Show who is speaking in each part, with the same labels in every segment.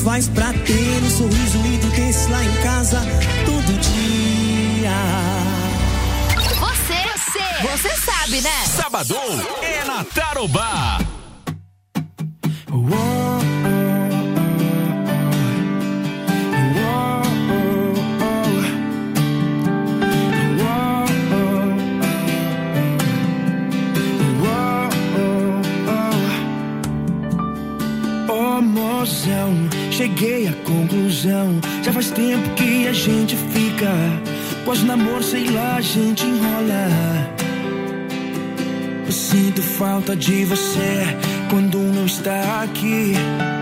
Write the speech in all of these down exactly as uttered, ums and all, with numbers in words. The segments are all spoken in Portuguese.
Speaker 1: faz pra ter um sorriso lindo desse lá em casa todo dia.
Speaker 2: Você, você, você sabe, né?
Speaker 3: Sabadão é na Tarobá.
Speaker 4: Cheguei à conclusão, já faz tempo que a gente fica, quase namoro, sei lá, a gente enrola. Eu sinto falta de você quando não está aqui.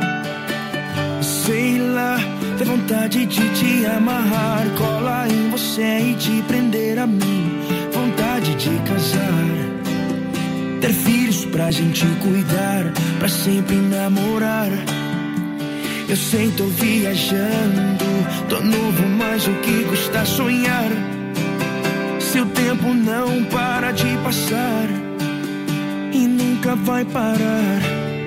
Speaker 4: Sei lá, tem vontade de te amarrar, colar em você e te prender a mim. Vontade de casar, ter filhos pra gente cuidar, pra sempre namorar. Eu sei, tô viajando, tô novo, mas o que custa sonhar? Se o tempo não para de passar e nunca vai parar.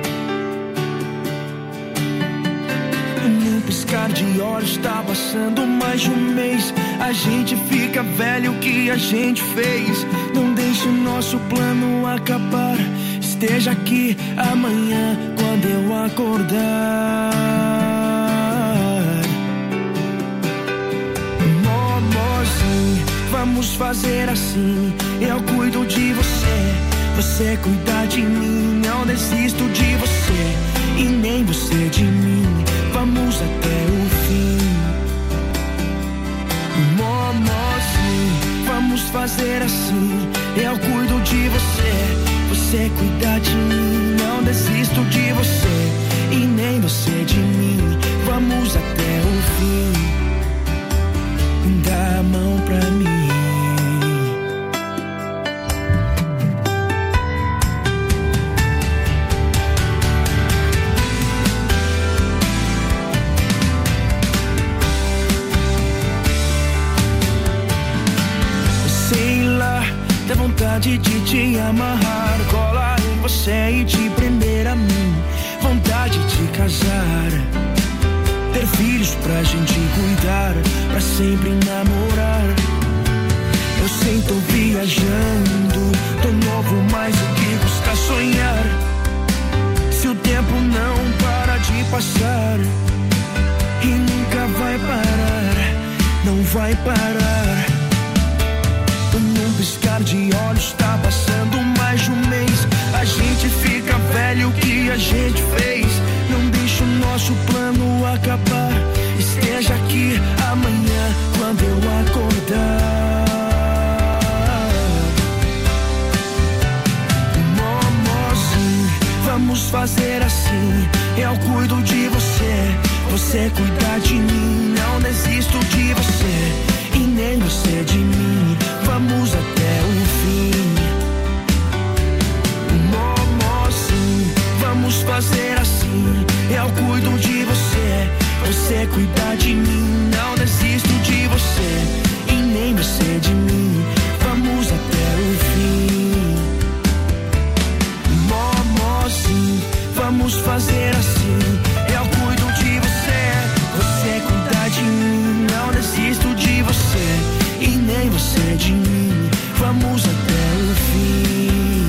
Speaker 4: Num piscar de olhos tá passando mais de um mês. A gente fica velho, o que a gente fez? Não deixe o nosso plano acabar. Esteja aqui amanhã quando eu acordar. Vamos fazer assim, eu cuido de você, você cuida de mim. Não desisto de você e nem você de mim. Vamos até o fim. Momozinho, vamos fazer assim, eu cuido de você, você cuida de mim. Não desisto de você e nem você de mim. Vamos até o fim. Dá a mão pra mim. Sei lá, dá vontade de te amarrar, colar em você e te prender a mim. Vontade de casar, ter filhos pra gente cuidar, pra sempre namorar. Eu sei, tô viajando, tô novo, mas o que custa sonhar? Se o tempo não para de passar e nunca vai parar, não vai parar. Num piscar de olhos tá passando mais de um mês. A gente fica velho, o que a gente fez? Não deixa o nosso plano acabar. Esteja aqui amanhã quando eu acordar. Momozinho, vamos fazer assim, eu cuido de você, você cuida de mim. Não desisto de você e nem você de mim. Vamos até o fim. Momozinho, vamos fazer assim, eu cuido de você, você cuida de mim. Não desisto de você e nem você de mim. Vamos até o fim. Momozinho, vamos fazer assim, eu cuido de você, você cuida de mim. Não desisto de você e nem você de mim. Vamos até o fim.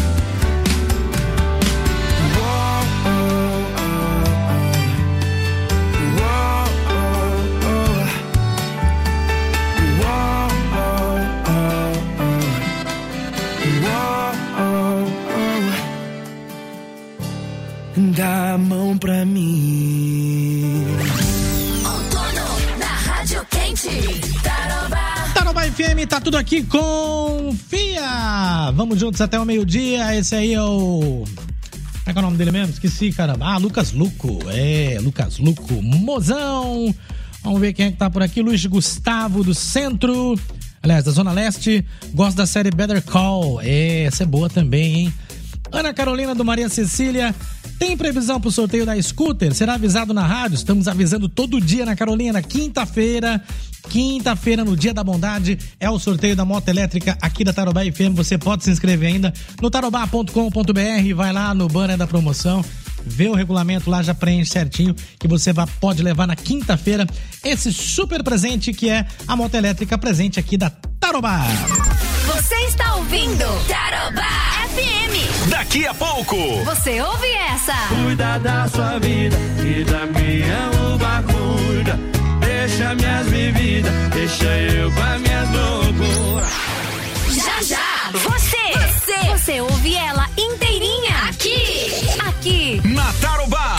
Speaker 4: Dá a mão pra mim.
Speaker 2: Outono na Rádio Quente. Tarobá.
Speaker 5: Tarobá F M, tá tudo aqui, confia. Vamos juntos até o meio-dia. Esse aí é o... Como é que é o nome dele mesmo? Esqueci, caramba. Ah, Lucas Luco. É, Lucas Luco. Mozão. Vamos ver quem é que tá por aqui. Luiz Gustavo, do Centro. Aliás, da Zona Leste. Gosto da série Better Call. É, essa é boa também, hein? Ana Carolina, do Maria Cecília. Tem previsão pro sorteio da scooter? Será avisado na rádio? Estamos avisando todo dia na Carolina. Quinta-feira, quinta-feira, no Dia da Bondade, é o sorteio da moto elétrica aqui da Tarobá F M. Você pode se inscrever ainda no tarobá ponto com ponto b r. Vai lá no banner da promoção vê o regulamento lá, já preenche certinho, que você vai, pode levar na quinta-feira esse super presente que é a moto elétrica presente aqui da Tarobá.
Speaker 2: Você está ouvindo Tarobá F M.
Speaker 3: Daqui a pouco.
Speaker 2: Você ouve essa?
Speaker 4: Cuida da sua vida e da minha uva cuida. Deixa minhas bebidas, deixa eu com as minhas loucuras.
Speaker 2: Já, já. Você, você, você ouve ela inteirinha aqui, aqui.
Speaker 3: Na Tarobá.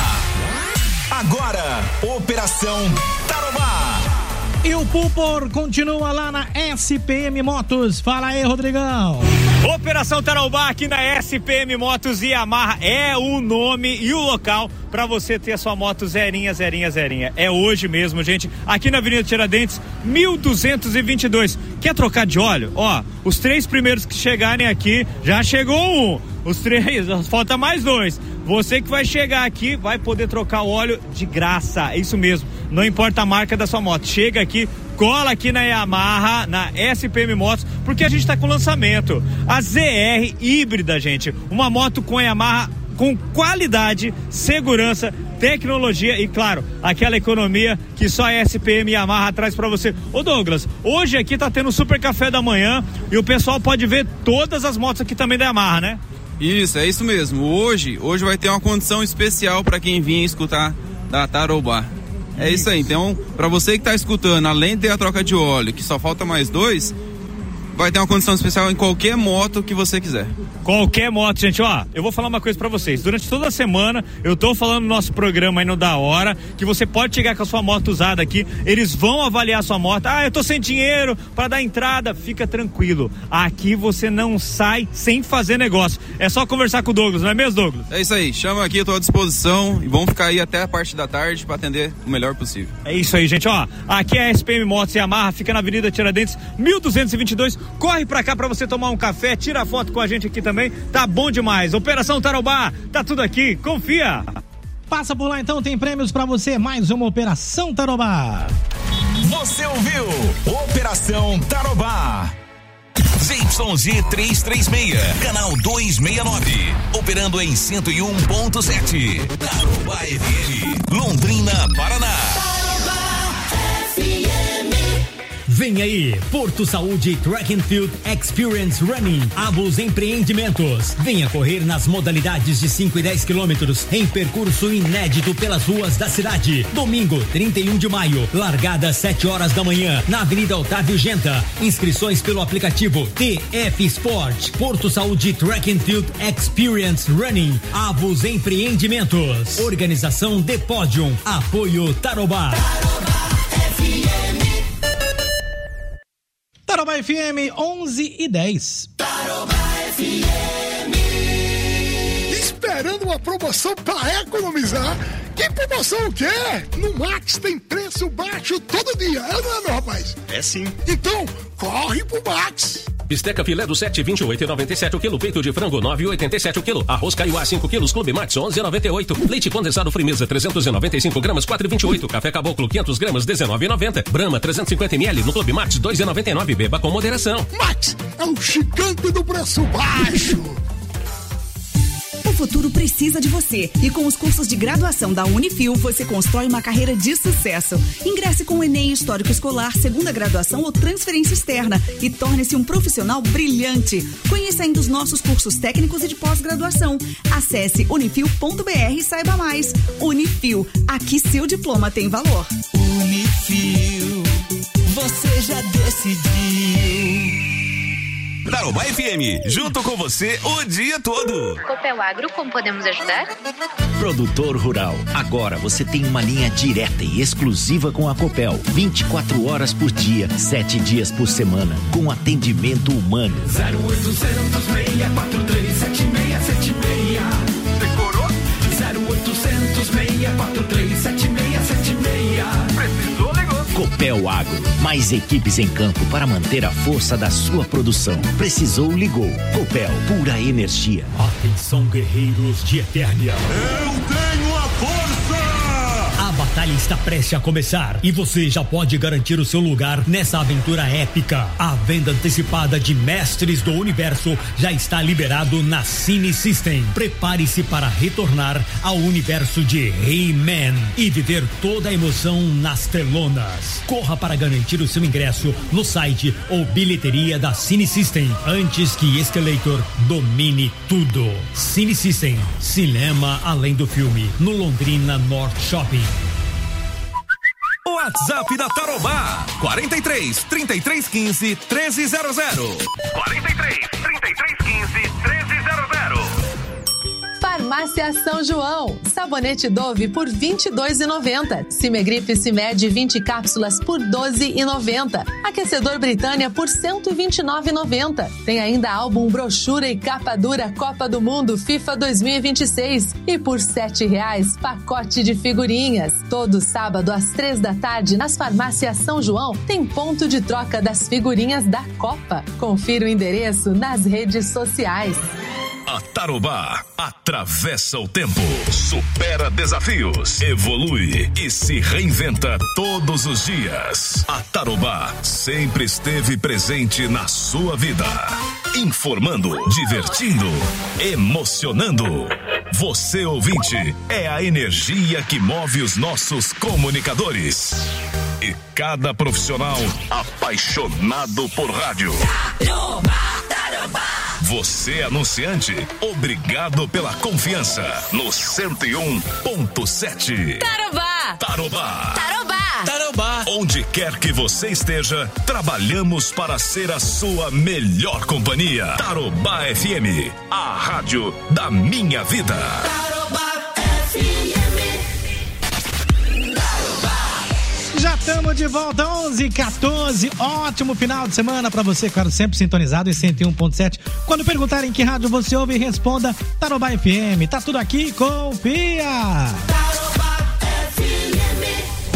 Speaker 3: Agora, Operação Tarobá.
Speaker 5: E o Pulpor continua lá na S P M Motos. Fala aí, Rodrigão.
Speaker 6: Operação Tarobá aqui na S P M Motos e Yamaha é o nome e o local para você ter a sua moto zerinha, zerinha, zerinha. É hoje mesmo, gente, aqui na Avenida Tiradentes, mil duzentos e vinte e dois. Quer trocar de óleo? Ó, os três primeiros que chegarem aqui, já chegou um. Os três, falta mais dois. Você que vai chegar aqui vai poder trocar o óleo de graça, é isso mesmo. Não importa a marca da sua moto, chega aqui, cola aqui na Yamaha, na S P M Motos, porque a gente tá com lançamento. A Z R híbrida, gente, uma moto com a Yamaha com qualidade, segurança, tecnologia e, claro, aquela economia que só a S P M Yamaha traz pra você. Ô Douglas, hoje aqui tá tendo super café da manhã e o pessoal pode ver todas as motos aqui também da Yamaha, né?
Speaker 7: Isso, é isso mesmo. Hoje, hoje vai ter uma condição especial para quem vinha escutar da Tarobá. É isso aí. Então, para você que tá escutando, além de ter a troca de óleo, que só falta mais dois, vai ter uma condição especial em qualquer moto que você quiser.
Speaker 6: Qualquer moto, gente, ó, eu vou falar uma coisa pra vocês. Durante toda a semana, eu tô falando no nosso programa aí no Da Hora, que você pode chegar com a sua moto usada aqui, eles vão avaliar a sua moto. Ah, eu tô sem dinheiro pra dar entrada. Fica tranquilo. Aqui você não sai sem fazer negócio. É só conversar com o Douglas, não é mesmo, Douglas?
Speaker 7: É isso aí. Chama aqui, eu tô à disposição e vamos ficar aí até a parte da tarde pra atender o melhor possível.
Speaker 6: É isso aí, gente, ó. Aqui é a S P M Motos e Yamaha, fica na Avenida Tiradentes, mil duzentos e vinte e dois. Corre pra cá pra você tomar um café, tira foto com a gente aqui também. Tá bom demais. Operação Tarobá, tá tudo aqui, confia.
Speaker 5: Passa por lá então, tem prêmios pra você, mais uma Operação Tarobá.
Speaker 3: Você ouviu Operação Tarobá. Z Y G trezentos e trinta e seis, canal duzentos e sessenta e nove, operando em cento e um ponto sete. Tarobá F M, Londrina, Paraná. Tarobá F M.
Speaker 8: Vem aí, Porto Saúde Track and Field Experience Running, Avos Empreendimentos. Venha correr nas modalidades de cinco e dez quilômetros em percurso inédito pelas ruas da cidade. Domingo, trinta e um de maio, largada às sete horas da manhã, na Avenida Otávio Genta. Inscrições pelo aplicativo T F Sport. Porto Saúde Track and Field Experience Running, Avos Empreendimentos. Organização The Podium. Apoio Tarobá.
Speaker 5: Tarobá F M onze e dez.
Speaker 9: Tarobá F M. Esperando uma promoção para economizar? Que promoção o quê? No Max tem preço baixo todo dia, é não é, meu rapaz?
Speaker 10: É sim.
Speaker 9: Então, corre pro Max.
Speaker 10: Bisteca filé do sete, vinte e oito e noventa e sete o quilo. Peito de frango, nove e oitenta e sete o quilo. Arroz caiuá, cinco quilos. Clube Max, onze e noventa e oito. Leite condensado Frimeza, trezentos e noventa e cinco gramas, quatro e vinte e oito. Café Caboclo, quinhentos gramas, dezenove e noventa. Brahma, trezentos e cinquenta mililitros no Clube Max, dois e noventa e nove. Beba com moderação.
Speaker 9: Max é o gigante do preço baixo.
Speaker 11: O futuro precisa de você e com os cursos de graduação da Unifil você constrói uma carreira de sucesso. Ingresse com o Enem Histórico Escolar, segunda graduação ou transferência externa e torne-se um profissional brilhante. Conheça ainda os nossos cursos técnicos e de pós-graduação. Acesse unifil ponto br e saiba mais. Unifil, aqui seu diploma tem valor.
Speaker 1: Unifil, você já decidiu.
Speaker 3: Tarobá F M, junto com você o dia todo.
Speaker 12: Copel Agro, como podemos ajudar?
Speaker 13: Produtor rural, agora você tem uma linha direta e exclusiva com a Copel, vinte e quatro horas por dia, sete dias por semana, com atendimento humano.
Speaker 4: zero oitocentos, seis quatro três, sete seis sete seis. Decorou? zero oitocentos, seis quatro três, sete seis sete seis. Precisou, ligou.
Speaker 13: Copel Agro, mais equipes em campo para manter a força da sua produção. Precisou, ligou. Copel, pura energia.
Speaker 8: Atenção, guerreiros de Eternia.
Speaker 3: Eu tenho a força!
Speaker 8: A batalha batalha está prestes a começar e você já pode garantir o seu lugar nessa aventura épica. A venda antecipada de Mestres do Universo já está liberado na Cine System. Prepare-se para retornar ao universo de He-Man e viver toda a emoção nas telonas. Corra para garantir o seu ingresso no site ou bilheteria da Cine System antes que Escalator domine tudo. Cine System, cinema além do filme, no Londrina North Shopping.
Speaker 3: WhatsApp da Tarobá, quarenta e três, trinta e três, quinze, treze zero zero. quarenta e três, trinta e três, quinze, treze zero zero.
Speaker 14: Farmácia São João, sabonete Dove por vinte e dois reais e noventa centavos. Cimegripe Cimed vinte cápsulas por doze reais e noventa centavos. Aquecedor Britânia por cento e vinte e nove reais e noventa centavos. Tem ainda álbum, brochura e capa dura Copa do Mundo FIFA dois mil e vinte e seis. E por sete reais, pacote de figurinhas. Todo sábado às três da tarde, nas farmácias São João, tem ponto de troca das figurinhas da Copa. Confira o endereço nas redes sociais.
Speaker 3: A Tarobá atravessa o tempo, supera desafios, evolui e se reinventa todos os dias. A Tarobá sempre esteve presente na sua vida, informando, divertindo, emocionando. Você, ouvinte, é a energia que move os nossos comunicadores. E cada profissional apaixonado por rádio. Tarobá, Tarobá. Você, anunciante, obrigado pela confiança no cento e um ponto sete.
Speaker 2: Tarobá!
Speaker 3: Tarobá!
Speaker 2: Tarobá!
Speaker 3: Tarobá! Onde quer que você esteja, trabalhamos para ser a sua melhor companhia. Tarobá F M, a rádio da minha vida.
Speaker 1: Tarobá F M.
Speaker 5: Já estamos de volta, onze e quatorze. Ótimo final de semana pra você, claro, sempre sintonizado em cento e um ponto sete. Quando perguntarem que rádio você ouve, responda Tarobá F M. Tá tudo aqui, confia!
Speaker 1: Tarobá F M.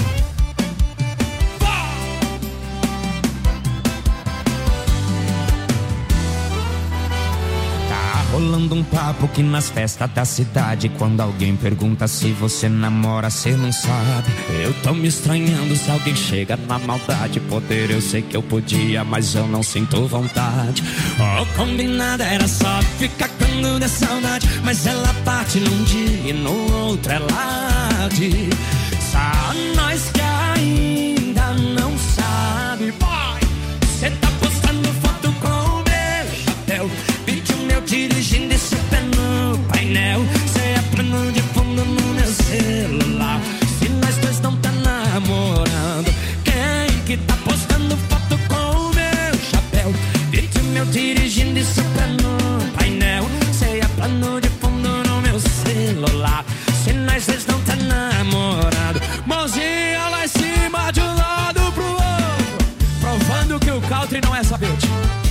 Speaker 15: Tá rolando um papo que nas festas da cidade, quando alguém pergunta se você namora, cê não sabe. Eu tô me estranhando se alguém chega na maldade. Poder eu sei que eu podia, mas eu não sinto vontade. O combinado era só ficar quando der saudade, mas ela parte num dia e no outro ela arde. Só nós que ainda não sabe. Boy, cê tá postando foto com o meu chapéu, vídeo meu dirigindo esse pé no painel. Cê é plano de fundo no meu celular. Se nós dois não tá namorando, quem que tá postando foto com o meu chapéu, vídeo meu dirigindo esse pé no painel. Cê é plano de fundo no meu celular. Se nós dois não tá namorando, mãozinha lá em cima de um lado pro outro, provando que o country não é sabete.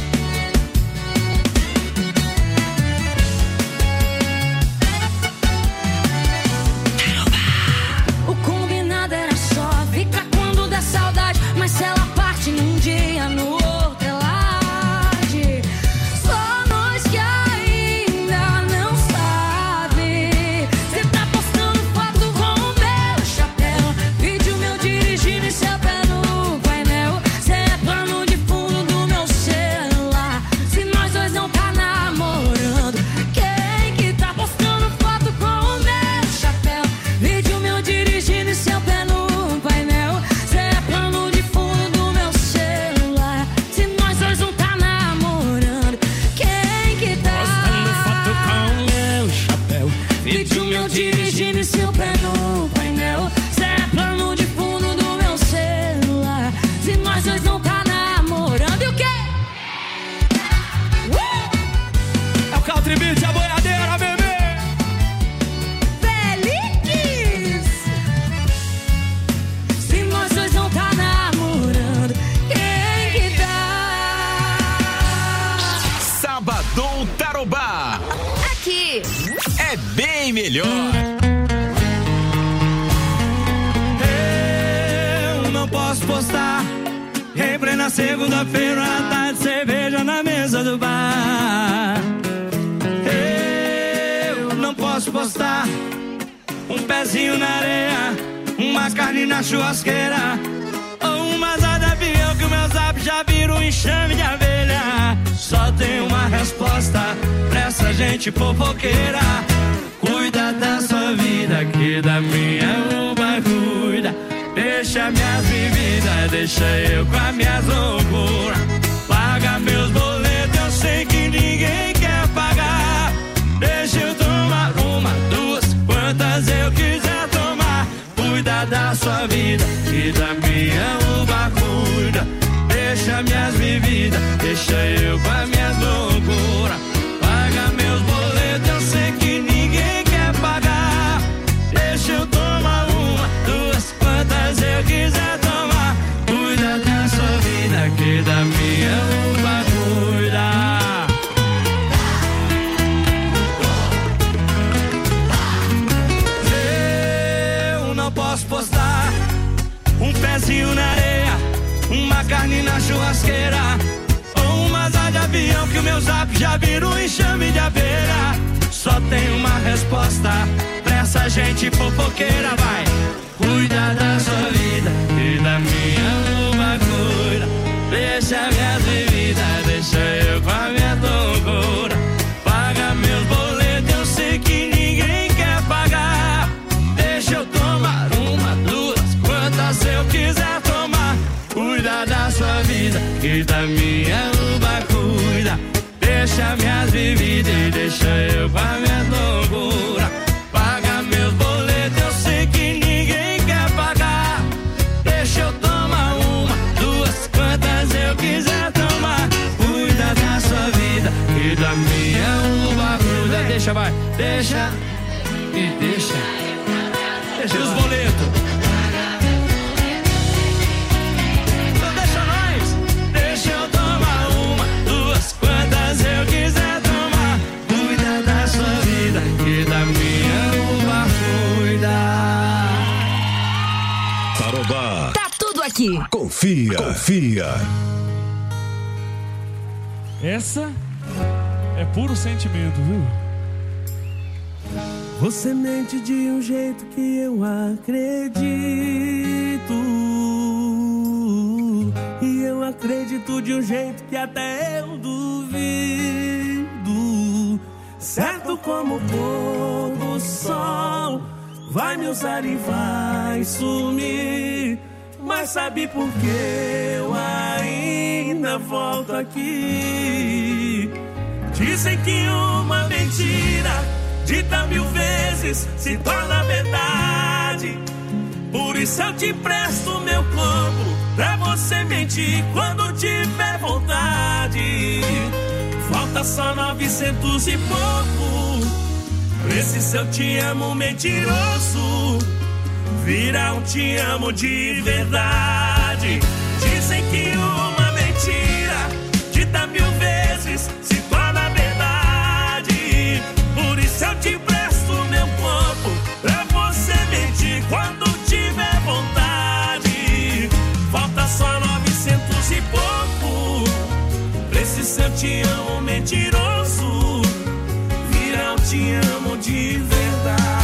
Speaker 2: O combinado era só ficar quando dá saudade, mas se ela parte num dia, no outro ela arde. Só nós que ainda não sabe. Cê tá postando foto com o meu chapéu, vídeo meu dirigindo e seu pé no painel. Cê é plano de fundo do meu celular. Se nós dois não tá namorando, quem que tá postando foto com o meu chapéu, vídeo meu dirigindo e seu pé no painel. Cê é plano de fundo do meu celular. Se nós dois não tá namorando, quem que tá
Speaker 15: postando foto com o meu chapéu,
Speaker 2: vídeo meu dirigindo e seu pé no painel. Cê é plano de fundo do meu celular. Se nós dois não tá namorando, e o quê? Uh!
Speaker 15: é o country beat, a boiadeira, bebê.
Speaker 2: Feliz! Se nós dois não tá namorando, quem que tá?
Speaker 3: Sabadão Tarobá.
Speaker 2: Aqui.
Speaker 3: É bem melhor.
Speaker 4: Eu não posso postar replay na segunda-feira à tarde, cerveja na mesa do bar. Eu não posso postar um pezinho na areia, um uma carne na churrasqueira, ou uma asa de avião que o meu zap já vira um enxame de abelha. Só tem uma resposta pra essa gente fofoqueira: cuida da sua vida, que da minha uva cuida. Deixa minhas bebidas, deixa eu com as minhas loucuras. Paga meus boletos, eu sei que ninguém quer pagar. Deixa eu tomar uma, duas, quantas eu quiser tomar. Cuida da sua vida e da minha uva cuida. Deixa minhas bebidas, deixa eu com as minhas loucuras. Paga meus boletos, eu sei que ninguém quer pagar. Deixa eu tomar uma, duas, quantas eu quiser tomar. Cuida da sua vida, que da minha uva cuida. Eu não posso postar um pezinho na areia, uma carne na churrasqueira, ou uma asa de avião que o meu zap já vira um enxame de abelha. Só tem uma resposta pra essa gente fofoqueira, vai. Cuida da sua vida e da minha uva cuida. Deixa minhas bebidas, deixa eu com a minha loucura. Paga meus boletos, eu sei que ninguém quer pagar. Deixa eu tomar uma, duas, quantas eu quiser tomar. Cuida da sua vida e da minha uva cuida. Deixa minhas bebidas e deixa eu com a minha loucura. Paga meus boletos, eu sei que ninguém quer pagar. Deixa eu tomar uma, duas, quantas eu quiser tomar. Cuida da sua vida e da minha uva cuida. Deixa, vai, deixa e deixa. Deixa os boletos. Então deixa nós. Deixa eu tomar uma, duas, quantas eu quiser tomar. Cuida da sua vida e da minha uva cuida.
Speaker 16: Tarobá.
Speaker 11: Tá tudo aqui.
Speaker 16: Confia, confia.
Speaker 17: Essa é puro sentimento, viu?
Speaker 1: Você mente de um jeito que eu acredito, e eu acredito de um jeito que até eu duvido. Certo como o pôr do sol, vai me usar e vai sumir. Mas sabe por que eu ainda volto aqui? Dizem que uma mentira dita mil vezes se torna verdade. Por isso eu te presto meu corpo pra você mentir quando tiver vontade. Falta só novecentos e pouco pra esse seu te amo mentiroso vira um te amo de verdade. Dizem que uma mentira dita mil vezes se torna verdade. Por isso eu te presto meu corpo pra você mentir quando tiver vontade. Falta só novecentos e pouco pra esse seu te amo mentiroso virar um te amo de verdade.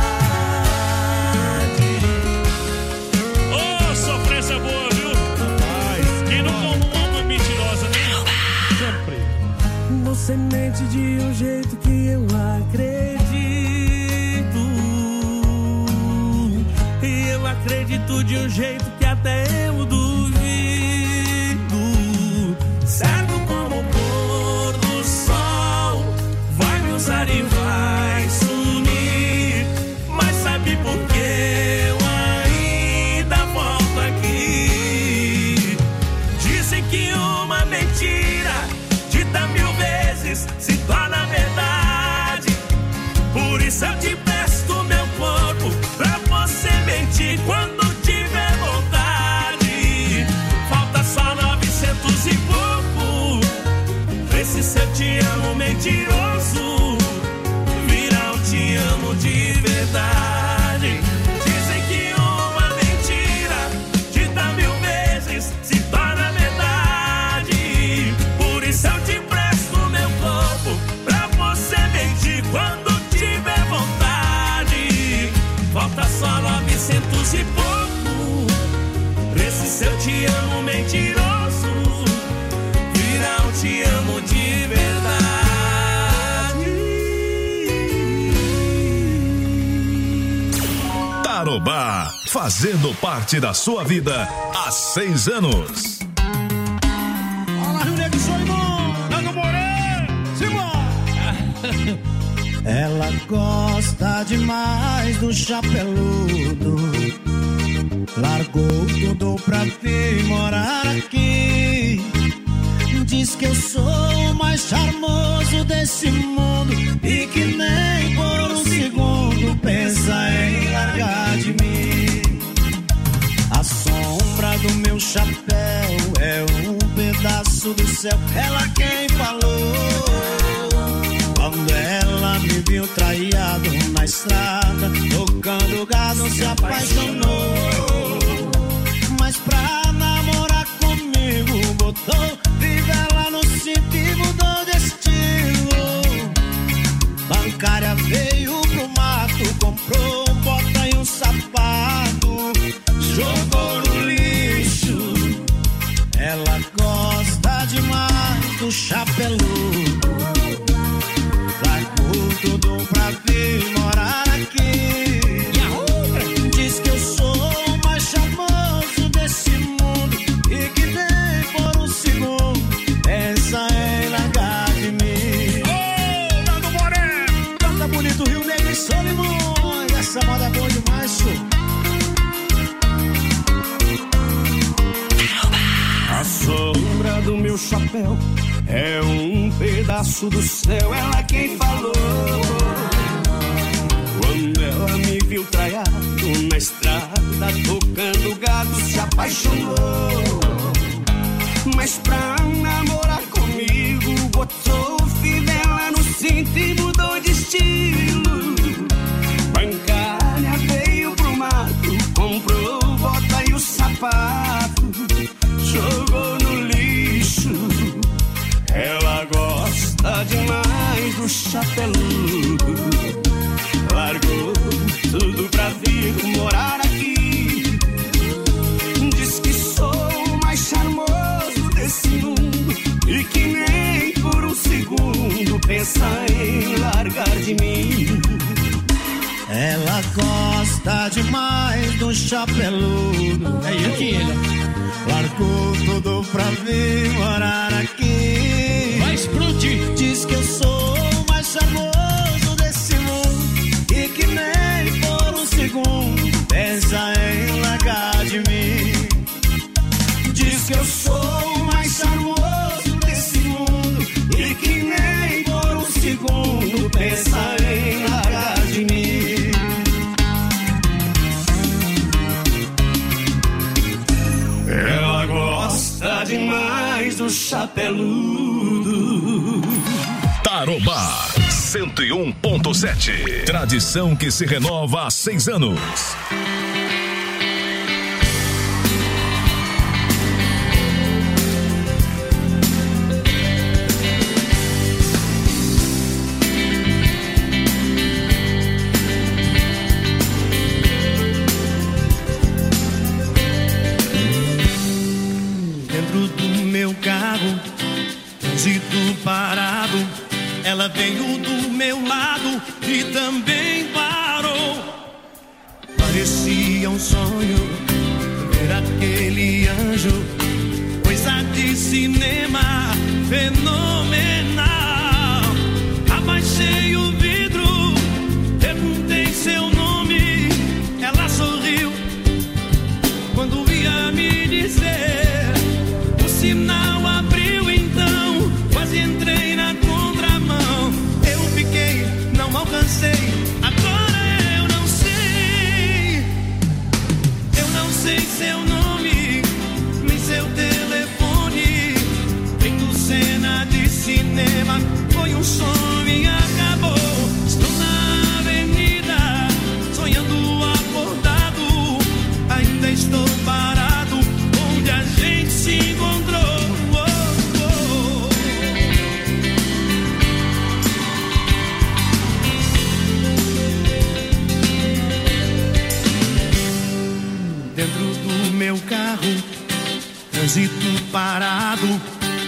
Speaker 17: Ô, oh, sofrência boa, viu? Mas quem não come uma alma mentirosa, né? Sempre.
Speaker 1: Você mente de um jeito que eu acredito, e eu acredito de um jeito que até eu duvido. Certo como o pôr do sol, vai me usar e vai sumir. Mas sabe por que eu ainda volto aqui? Dizem que uma mentira dita mil vezes se torna verdade. Por isso eu te presto meu corpo pra você mentir quando tiver vontade. Falta só novecentos e pouco pra esse seu te amo mentiroso virar um te amo de verdade. Dizem que uma mentira dita mil vezes se torna verdade. Por isso eu te presto meu corpo pra você mentir quando tiver vontade. Falta só novecentos e pouco te amo mentiroso vira um te amo de verdade.
Speaker 16: Tarobá, fazendo parte da sua vida há seis anos.
Speaker 4: Olá, Rio Negro, sou irmão, Nando Moreno, simbora!
Speaker 18: Ela gosta demais do chapeludo, largou tudo pra vir morar aqui. Diz que eu sou o mais charmoso desse mundo e que nem por um segundo pensa em largar de mim. A sombra do meu chapéu é um pedaço do céu, ela quem falou. Quando ela me viu traído na estrada, tocando gado, se apaixonou. Mas pra namorar comigo, botou fivela no cinto e mudou de estilo. Bancária veio pro mato, comprou um bota e um sapato, jogou no lixo. Ela gosta demais do chapeludo, largou tudo pra vir morar aqui. Diz que eu sou o mais charmoso desse mundo e que nem por um segundo pensa em largar de mim.
Speaker 4: Ô, Nando Moreno!
Speaker 18: Canta bonito, Rio Negro e Solimões. Essa moda é boa demais, senhor.
Speaker 1: A sombra do meu chapéu é um pedaço do céu, ela quem falou. Quando ela me viu traiado na estrada, tocando gado, se apaixonou. Mas pra namorar comigo, botou fivela no cinto e mudou de estilo. Bancária veio pro mato, comprou bota e o sapato, jogou no lixo. Ela gosta demais do chapeludo, largou tudo pra vir morar aqui. Diz que sou o mais charmoso desse mundo e que nem por um segundo pensa em largar de mim.
Speaker 18: Ela gosta demais do chapeludo,
Speaker 5: é ele que ele
Speaker 18: largou tudo pra vir morar aqui.
Speaker 5: Vai explodir.
Speaker 18: Diz que eu sou o mais charmoso desse mundo e que nem por um segundo pensa em largar de mim. Diz que eu sou o mais charmoso desse mundo e que nem por um segundo pensa em largar de mim.
Speaker 1: Ela gosta demais do chapeludo.
Speaker 16: Tarobá cento e um ponto sete. Tradição que se renova há seis anos.
Speaker 18: Parado, ela veio do meu lado e também parou. Parecia um sonho ver aquele anjo, coisa de cinema fenomenal. Abaixei o vidro, perguntei seu nome, ela sorriu quando ia me dizer. O sinal abriu então, quase entrei na contramão. Eu fiquei, não alcancei, agora eu não sei. Eu não sei seu nome, nem seu telefone. Feito cena de cinema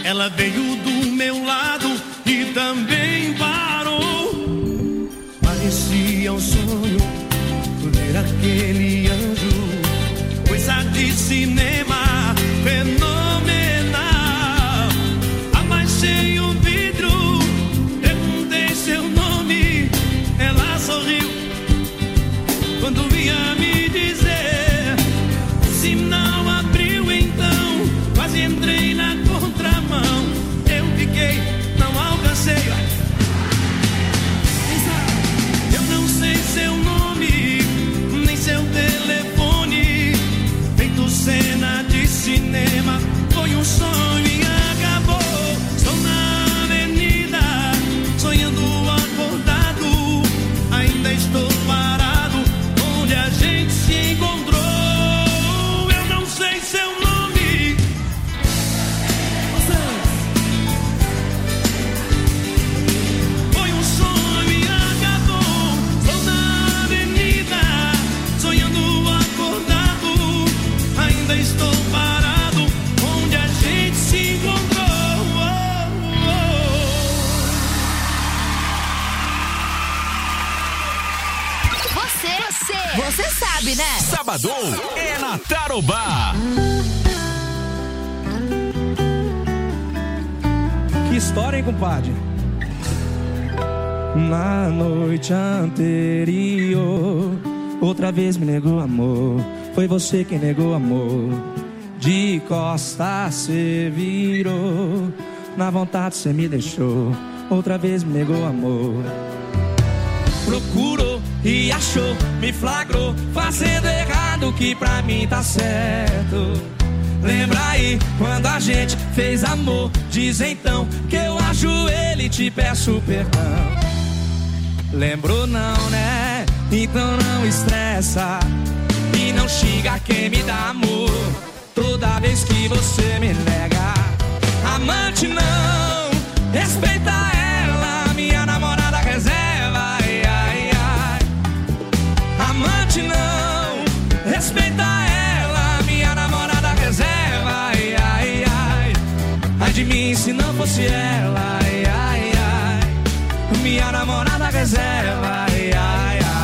Speaker 1: Ela veio do meu lado e também parou. Parecia um sonho ver aquele anjo, coisa de cinema fenomenal. Abaixei o vidro, perguntei seu nome, ela sorriu quando vinha me dizer. O sinal abriu então, quase entrei na contramão. Eu fiquei, não alcancei. Eu não sei seu nome, nem seu telefone. Feito cena de cinema, foi um sonho e acabou. Estou na avenida, sonhando acordado. Ainda estou parado onde a gente se encontrou. Eu não sei seu nome. Foi um sonho e acabou. Estou na avenida, sonhando acordado. Ainda estou parado onde a gente se encontrou.
Speaker 2: Você, você, você sabe, né?
Speaker 3: Sabadão é na Tarobá.
Speaker 19: Que história, hein, compadre? Na noite anterior, outra vez me negou amor. Foi você quem negou amor. De costas cê virou, na vontade cê me deixou. Outra vez me negou amor. Procurou e achou, me flagrou, fazendo errado que pra mim tá certo. Lembra aí quando a gente fez amor? Diz então que eu ajoelho e te peço perdão. Lembrou não, né? Então não estressa e não xinga quem me dá amor. Toda vez que você me nega, amante não, respeita ela, minha namorada reserva. Ai, ai, ai. Amante não, respeita ela, minha namorada reserva. Ai, ai, ai. Ai de mim se não fosse ela. Ai, ai, ai. Minha namorada reserva. Ai, ai, ai.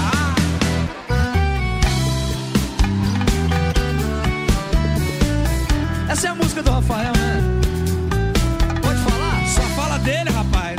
Speaker 19: Essa é a música do Rafael, né? Pode falar? Só fala dele, rapaz.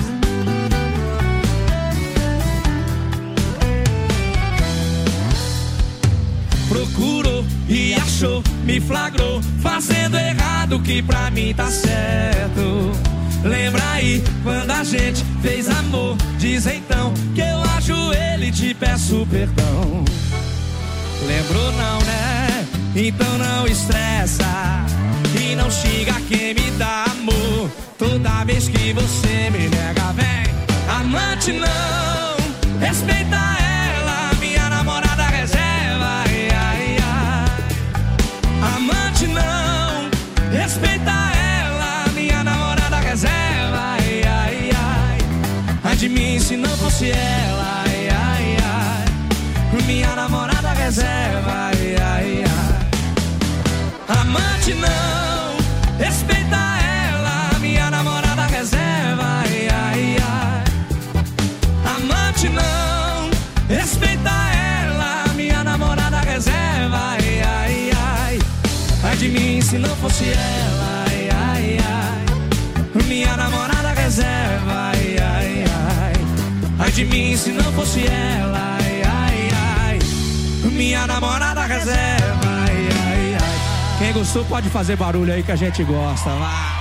Speaker 19: Procurou e achou, me flagrou, fazendo errado que pra mim tá certo. Lembra aí quando a gente fez amor? Diz então que eu ajoelho e te peço perdão. Lembrou não, né? Então não estressa e não xinga quem me dá amor. Toda vez que você me nega, vem. Amante não, respeita ela, minha namorada reserva. Ai, ai, ai. Amante não, respeita ela, minha namorada reserva. Ai, ai, ai. Ai de mim se não fosse ela. Ai, ai, ai. Minha namorada reserva. Ai, ai, ai. Amante não, respeita ela, minha namorada reserva. Ai, ai, ai. Amante não, respeita ela, minha namorada reserva. Ai, ai, ai. Ai de mim se não fosse ela. Ai, ai, ai. Minha namorada reserva. Ai, ai, ai. Ai de mim se não fosse ela. Ai, ai, ai. Minha namorada reserva. Ai, ai, ai. Quem gostou pode fazer barulho aí que a gente gosta. Vai.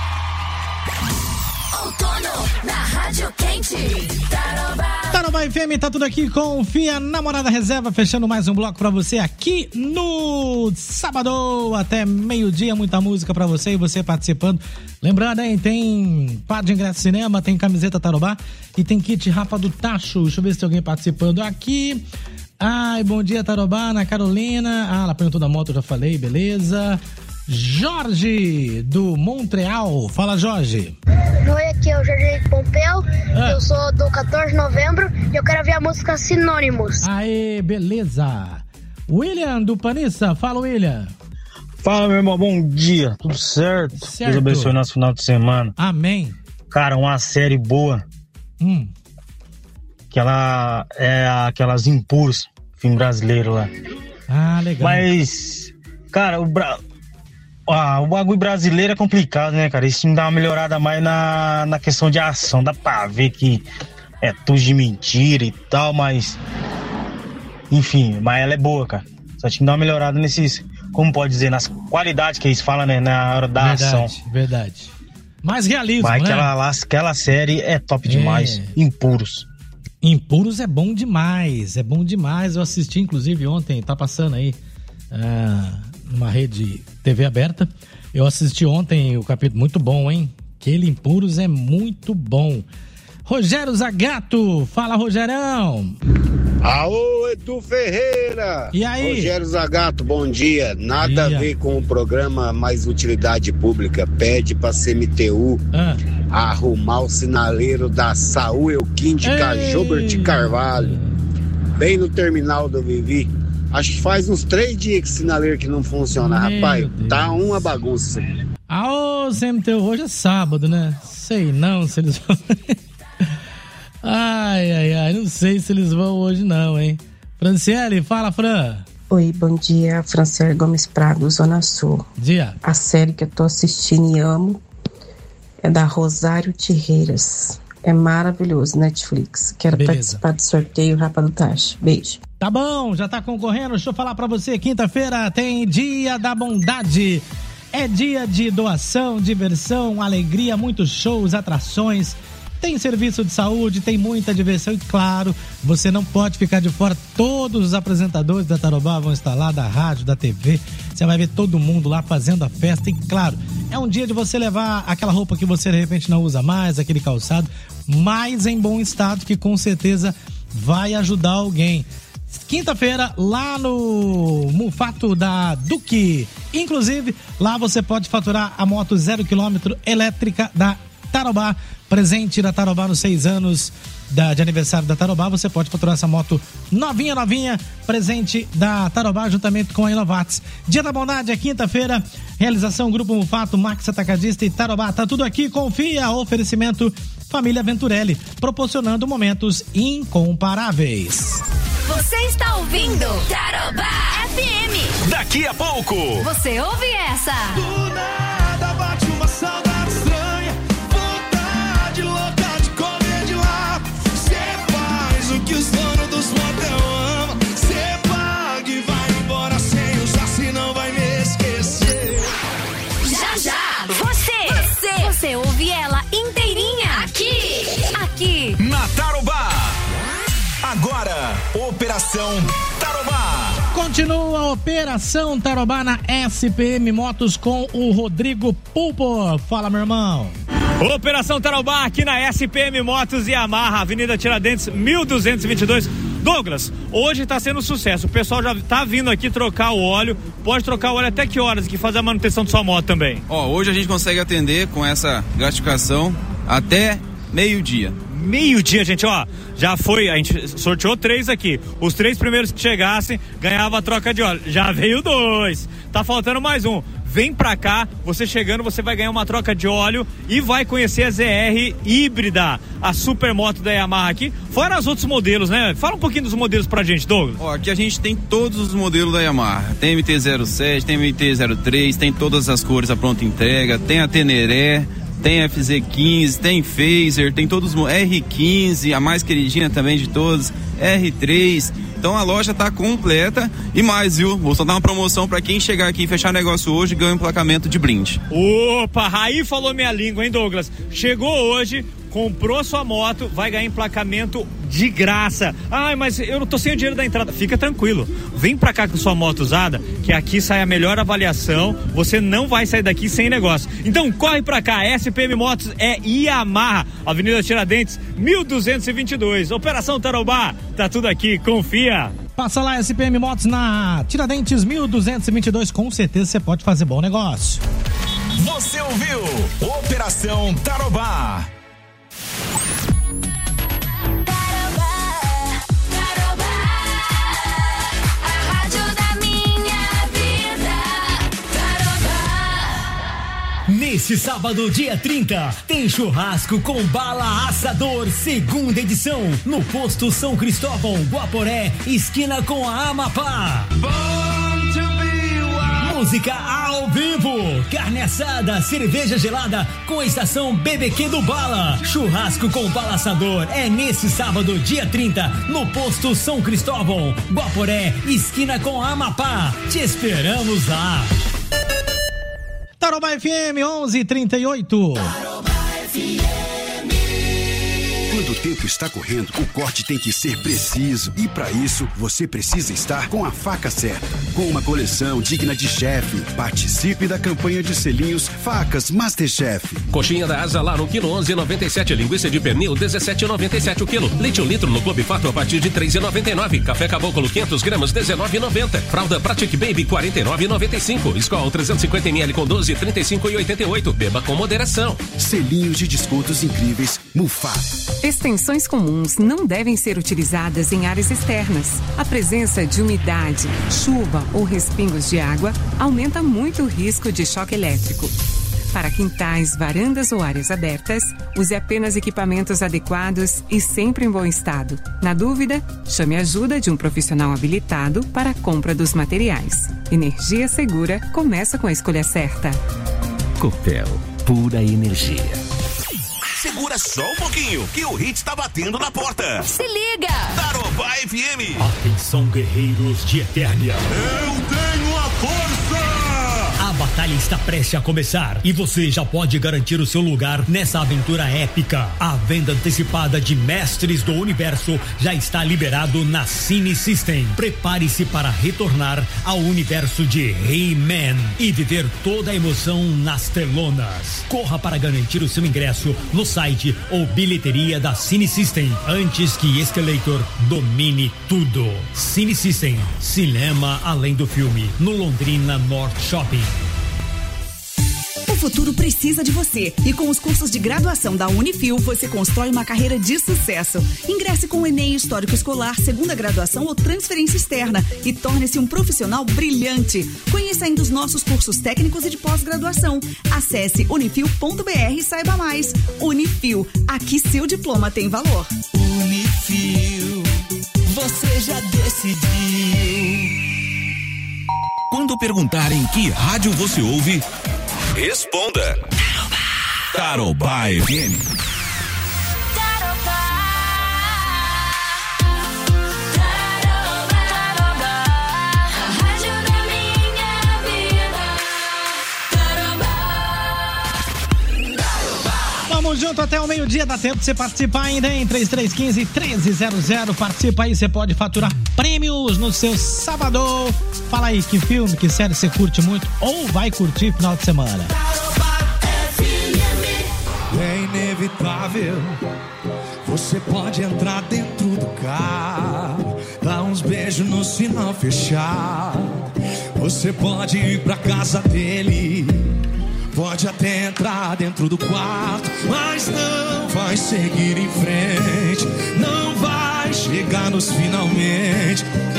Speaker 2: Outono na Rádio Quente. Tarobá.
Speaker 5: Tarobá F M, tá tudo aqui com Fia Namorada Reserva, fechando mais um bloco pra você aqui no sábado até meio-dia, muita música pra você e você participando. Lembrando, hein, tem par de ingresso cinema, tem camiseta Tarobá e tem kit Rapa do Tacho. Deixa eu ver se tem alguém participando aqui. Ai, bom dia, Tarobá, Ana Carolina. Ah, ela perguntou da moto, eu já falei, beleza. Jorge, do Montreal. Fala, Jorge.
Speaker 20: Oi, aqui é o Jorge Pompeu. Ah. Eu sou do quatorze de novembro e eu quero ver a música Sinônimos.
Speaker 5: Aê, beleza. William, do Panissa. Fala, William.
Speaker 21: Fala, meu irmão, bom dia, tudo certo?
Speaker 5: Certo.
Speaker 21: Deus abençoe nosso final de semana.
Speaker 5: Amém.
Speaker 21: Cara, uma série boa.
Speaker 5: Hum.
Speaker 21: Que ela é aquelas Impuros, filme brasileiro lá.
Speaker 5: Ah, legal.
Speaker 21: Mas, cara, o, bra... ah, o bagulho brasileiro é complicado, né, cara? Esse time dá uma melhorada mais na, na questão de ação. Dá pra ver que é tudo de mentira e tal, mas... Enfim, mas ela é boa, cara. Só time dá uma melhorada nesses... Como pode dizer, nas qualidades que eles falam, né? Na hora da
Speaker 5: verdade,
Speaker 21: ação.
Speaker 5: Verdade. Mais realismo,
Speaker 21: mas
Speaker 5: né?
Speaker 21: aquela, aquela série é top demais.
Speaker 5: É.
Speaker 21: Impuros.
Speaker 5: Impuros é bom demais, é bom demais. Eu assisti, inclusive, ontem, tá passando aí ah, numa rede T V aberta. Eu assisti ontem o capítulo, muito bom, hein? Aquele Impuros é muito bom. Rogério Zagato, fala, Rogerão.
Speaker 22: Aô, Edu Ferreira!
Speaker 5: E aí?
Speaker 22: Rogério Zagato, bom dia. Nada
Speaker 5: dia.
Speaker 22: a ver com o programa Mais Utilidade Pública. Pede pra C M T U
Speaker 5: ah.
Speaker 22: arrumar o sinaleiro da Saúl Elquim de Cajobert de Carvalho, bem no terminal do Vivi. Acho que faz uns três dias que o sinaleiro que não funciona.
Speaker 5: Meu
Speaker 22: Rapaz,
Speaker 5: Deus.
Speaker 22: tá uma bagunça.
Speaker 5: Aô, C M T U, hoje é sábado, né? Sei não se eles vão... Ai, ai, ai, não sei se eles vão hoje não, hein? Franciele, fala, Fran.
Speaker 23: Oi, bom dia, Franciele Gomes Prado, Zona Sul.
Speaker 5: Dia.
Speaker 23: A série que eu tô assistindo e amo é da Rosário Tireiras. É maravilhoso, Netflix. Quero
Speaker 5: Beleza.
Speaker 23: participar do sorteio Rapa do Tacho. Beijo.
Speaker 5: Tá bom, já tá concorrendo. Deixa eu falar pra você, quinta-feira tem Dia da Bondade. É dia de doação, diversão, alegria, muitos shows, atrações. Tem serviço de saúde, tem muita diversão e, claro, você não pode ficar de fora. Todos os apresentadores da Tarobá vão estar lá, da rádio, da T V. Você vai ver todo mundo lá fazendo a festa. E, claro, é um dia de você levar aquela roupa que você, de repente, não usa mais, aquele calçado, mas em bom estado, que com certeza vai ajudar alguém. Quinta-feira, lá no Mufato da Duque. Inclusive, lá você pode faturar a moto zero quilômetro elétrica da Tarobá. Presente da Tarobá nos seis anos da, de aniversário da Tarobá. Você pode faturar essa moto novinha, novinha. Presente da Tarobá juntamente com a Inovates. Dia da Bondade é quinta-feira. Realização Grupo Mufato, Max Atacadista e Tarobá. Tá tudo aqui, confia. Oferecimento Família Venturelli, proporcionando momentos incomparáveis.
Speaker 2: Você está ouvindo Tarobá F M.
Speaker 3: Daqui a pouco.
Speaker 2: Você ouve essa?
Speaker 18: Do nada bate uma saudade estranha, vontade louca de comer de lá. Cê faz o que os donos dos motel amam. Cê paga e vai embora sem usar, senão vai me esquecer.
Speaker 2: Já, já. Você, você, você ouve ela inteirinha aqui, aqui.
Speaker 3: Na Tarobá. Agora, Operação Tarobá.
Speaker 5: Continua a Operação Tarobá na S P M Motos com o Rodrigo Pulpo. Fala, meu irmão.
Speaker 6: Operação Tarobá aqui na S P M Motos e Yamaha, Avenida Tiradentes, mil duzentos e vinte e dois. Douglas, hoje tá sendo sucesso. O pessoal já tá vindo aqui trocar o óleo. Pode trocar o óleo até que horas aqui, fazer a manutenção de sua moto também?
Speaker 7: Ó, hoje a gente consegue atender com essa gratificação até meio-dia.
Speaker 6: Meio-dia, gente, ó, já foi, a gente sorteou três aqui, os três primeiros que chegassem ganhava a troca de óleo, já veio dois, tá faltando mais um, vem pra cá, você chegando, você vai ganhar uma troca de óleo e vai conhecer a Z R híbrida, a supermoto da Yamaha aqui, fora os outros modelos, né? Fala um pouquinho dos modelos pra gente, Douglas.
Speaker 7: Ó, aqui a gente tem todos os modelos da Yamaha, tem M T zero sete, tem M T zero três, tem todas as cores à pronta entrega, tem a Teneré, tem F Z quinze, tem Phaser, tem todos os R quinze, a mais queridinha também de todos, R três. Então a loja tá completa e mais, viu? Vou só dar uma promoção pra quem chegar aqui e fechar negócio hoje, ganha um emplacamento de brinde.
Speaker 6: Opa, aí falou minha língua, hein, Douglas? Chegou hoje, comprou sua moto, vai ganhar emplacamento de graça. Ai, mas eu não tô sem o dinheiro da entrada. Fica tranquilo, vem pra cá com sua moto usada, que aqui sai a melhor avaliação, você não vai sair daqui sem negócio. Então corre pra cá, S P M Motos é Yamaha, Avenida Tiradentes, mil duzentos e vinte e dois. Operação Tarobá, tá tudo aqui, confia.
Speaker 5: Passa lá, S P M Motos na Tiradentes mil duzentos e vinte e dois, com certeza você pode fazer bom negócio.
Speaker 3: Você ouviu Operação Tarobá.
Speaker 2: A rádio da minha vida.
Speaker 8: Nesse sábado, dia trinta, tem churrasco com bala assador, segunda edição, no posto São Cristóvão, Guaporé, esquina com a Amapá. Música ao vivo, carne assada, cerveja gelada com a estação B B Q do Bala. Churrasco com bala assador é nesse sábado, dia trinta, no posto São Cristóvão, Guaporé, esquina com a Amapá. Te esperamos lá.
Speaker 5: Tarobá F M onze e trinta e oito.
Speaker 9: Quando o tempo está correndo, o corte tem que ser preciso. E para isso, você precisa estar com a faca certa. Com uma coleção digna de chefe, participe da campanha de selinhos Facas Masterchef.
Speaker 10: Coxinha da Asa lá no quilo onze e noventa e sete. Linguiça de pernil dezessete e noventa e sete o quilo. Leite um litro no Clube Fato a partir de três e noventa e nove. Café Caboclo quinhentos gramas dezenove e noventa. Fralda Pratic Baby quarenta e nove e noventa e cinco. Skol trezentos e cinquenta mililitros com doze, trinta e cinco e oitenta e oito. Beba com moderação.
Speaker 9: Selinhos de descontos incríveis Mufato.
Speaker 12: Extensões comuns não devem ser utilizadas em áreas externas. A presença de umidade, chuva ou respingos de água aumenta muito o risco de choque elétrico. Para quintais, varandas ou áreas abertas, use apenas equipamentos adequados e sempre em bom estado. Na dúvida, chame a ajuda de um profissional habilitado para a compra dos materiais. Energia segura começa com a escolha certa.
Speaker 13: Copel, pura energia.
Speaker 3: Segura só um pouquinho, que o hit tá batendo na porta.
Speaker 2: Se liga!
Speaker 3: Tarobá F M.
Speaker 8: Atenção, guerreiros de Eternia.
Speaker 17: Eu tenho a força!
Speaker 8: A batalha está prestes a começar e você já pode garantir o seu lugar nessa aventura épica. A venda antecipada de Mestres do Universo já está liberado na Cine System. Prepare-se para retornar ao universo de He-Man e viver toda a emoção nas telonas. Corra para garantir o seu ingresso no site ou bilheteria da Cine System antes que Escalator domine tudo. Cine System, cinema além do filme, no Londrina North Shopping.
Speaker 11: O futuro precisa de você e com os cursos de graduação da Unifil você constrói uma carreira de sucesso. Ingresse com o Enem Histórico Escolar, segunda graduação ou transferência externa e torne-se um profissional brilhante. Conheça ainda os nossos cursos técnicos e de pós-graduação. Acesse unifil ponto b r e saiba mais. Unifil, aqui seu diploma tem valor.
Speaker 4: Unifil, você já decidiu.
Speaker 3: Quando perguntarem que rádio você ouve, responda Tarobá F M.
Speaker 5: Vamos junto até o meio-dia, dá tempo de você participar ainda, hein? três três um cinco, um três zero zero. Participa aí, você pode faturar prêmios no seu sábado. Fala aí, que filme, que série você curte muito ou vai curtir final de semana?
Speaker 4: É inevitável, você pode entrar dentro do carro, dar uns beijos no sinal fechar. Você pode ir pra casa dele, pode até entrar dentro do quarto, mas não vai seguir em frente, não vai chegar nos finalmente.